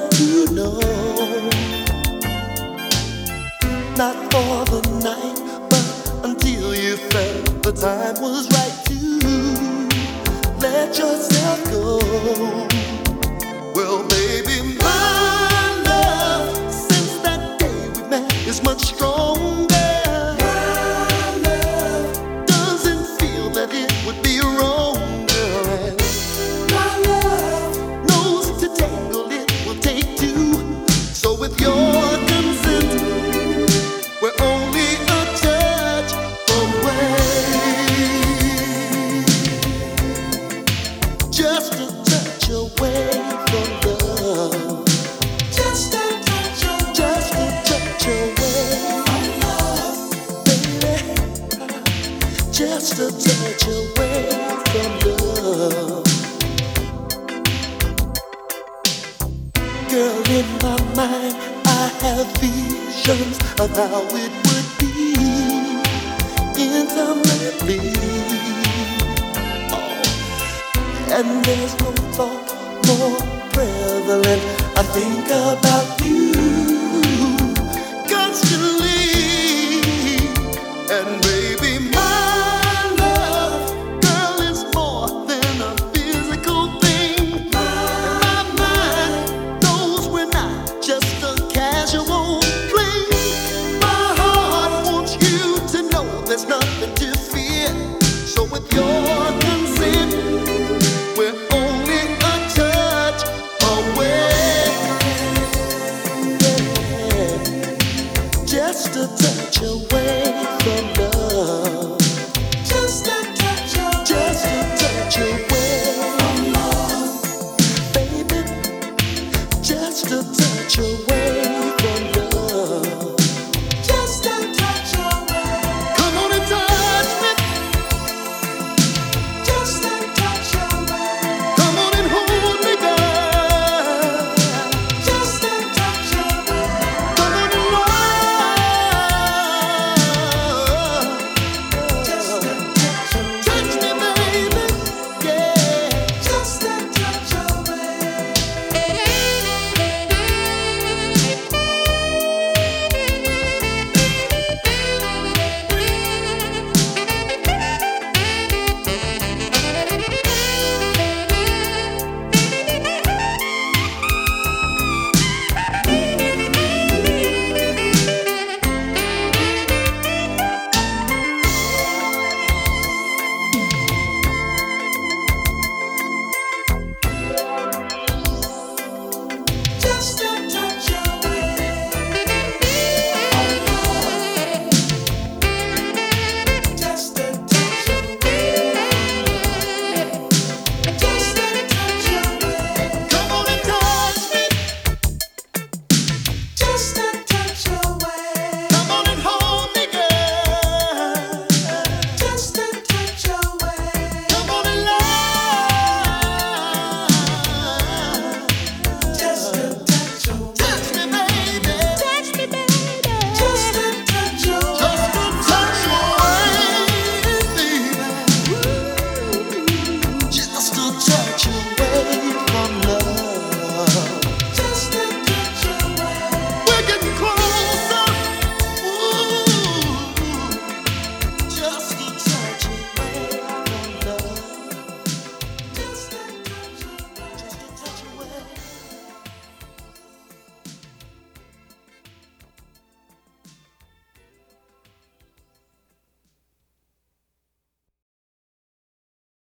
to know, not for the night, but until you felt the time was right to let yourself go. Well, baby, my love, since that day we met is much stronger. My love doesn't feel that it would be wrong, girl. My love knows to tangle it will take two. So with your consent, we're only a touch away. Just a touch away from love. Just a touch away. Just a touch away from love, baby. Just a touch away from love. Girl, in my mind, I have visions of how it would be intimately. And there's no thought more prevalent. I think about you constantly. And baby, my love, girl, is more than a physical thing. My mind knows we're not just a casual fling. My heart wants you to know there's nothing to fear. So with your consent, we're only a touch away. Just a touch away from love. Just a touch away. Just a touch away from love, baby. Just a touch away.